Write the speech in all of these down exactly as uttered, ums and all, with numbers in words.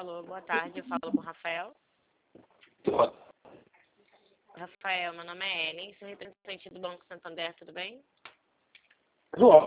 Alô, boa tarde, eu falo com o Rafael. Boa. Rafael, meu nome é Ellen, sou representante do Banco Santander, tudo bem? João.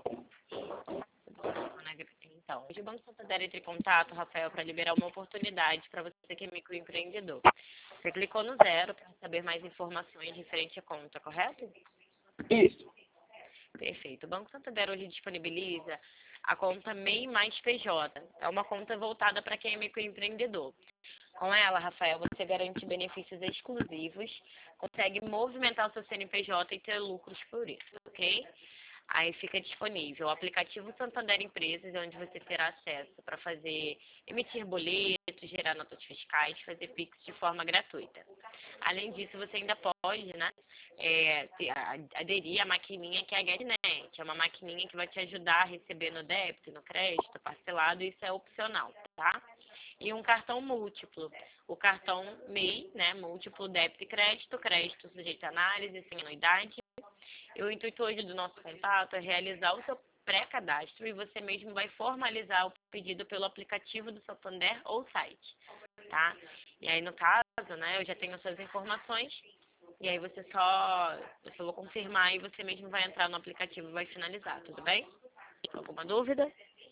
Então, hoje o Banco Santander entra em contato, Rafael, para liberar uma oportunidade para você que é microempreendedor. Você clicou no zero para saber mais informações referente à conta, correto? Isso. Perfeito. O Banco Santander hoje disponibiliza a conta M E I mais P J. É uma conta voltada para quem é microempreendedor. Com ela, Rafael, você garante benefícios exclusivos, consegue movimentar o seu C N P J e ter lucros por isso, ok? Aí fica disponível o aplicativo Santander Empresas, onde você terá acesso para fazer, emitir boletos, gerar notas fiscais, fazer Pix de forma gratuita. Além disso, você ainda pode, né, é, ter, aderir à maquininha que é a GetNet. É uma maquininha que vai te ajudar a receber no débito, no crédito, parcelado, isso é opcional, tá? E um cartão múltiplo. O cartão M E I, né, múltiplo débito e crédito, crédito sujeito a análise, sem anuidade. E o intuito hoje do nosso contato é realizar o seu pré-cadastro e você mesmo vai formalizar o pedido pelo aplicativo do Santander ou site, tá? E aí, no caso, né, eu já tenho suas informações e aí você só, eu só vou confirmar e você mesmo vai entrar no aplicativo e vai finalizar, tudo bem? Alguma dúvida?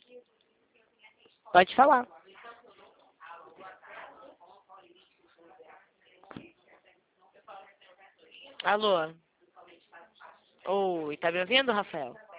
Pode falar. Alô? Oi, tá me ouvindo, Rafael?